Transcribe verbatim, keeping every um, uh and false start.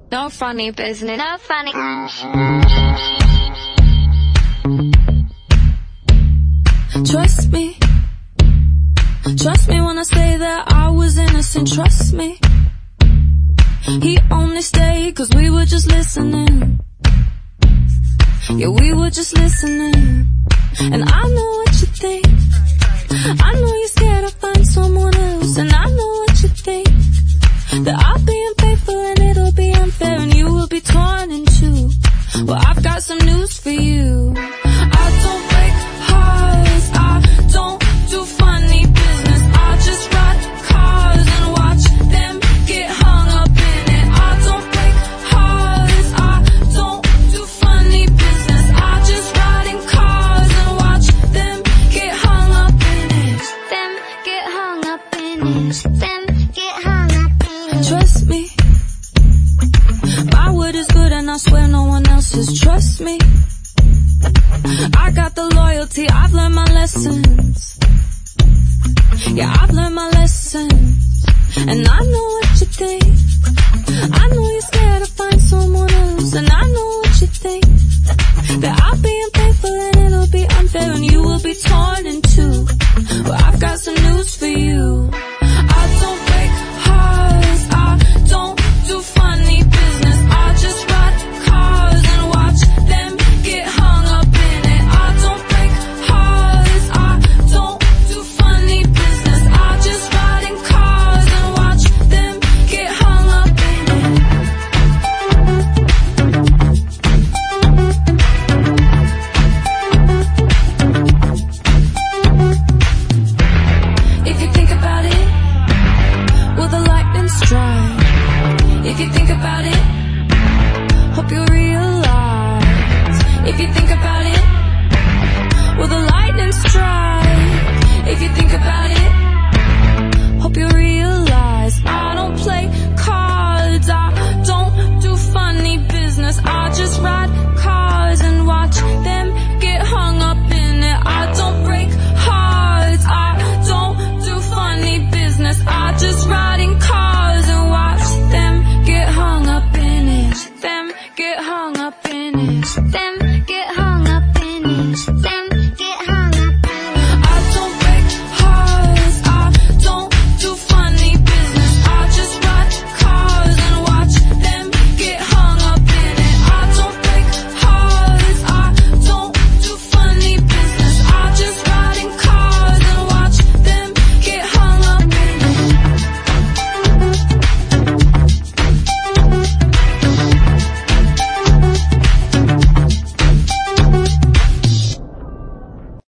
No funny business. No funny. Trust me. Trust me when I say that I was innocent. Trust me. He only stayed cause we were just listening. Yeah, we were just listening. And I know what you think. I know you're scared I'll find someone else. And I know what you think, that I'll be unfaithful and it'll be unfair and you will be torn in two. Well, I've got some news for you. I don't break hearts, I don't do funny business. I just ride cars and watch them get hung up in it. I don't break hearts, I don't do funny business. I just ride in cars and watch them get hung up in it. Them get hung up in it. Them get hung up in it. Trust me. My word is good and I swear no one else's. Trust me. I got the loyalty, I've learned my lessons. Yeah, I've learned my lessons. And I know what you think. I know you're scared to find someone else. And I know what you think, that I'll be unfaithful and it'll be unfair and you will be torn in two. Well, I've got some news for you. I don't break hearts, I don't do funny business. I just ride cars and watch them get hung up in it. I don't break hearts, I don't do funny business. I just ride in cars and watch them get hung up in it. If you think about it, will the lightning strike? If you think about it, hope you realize. If you think about it, will the lightning strike? If you think about it, hope you realize.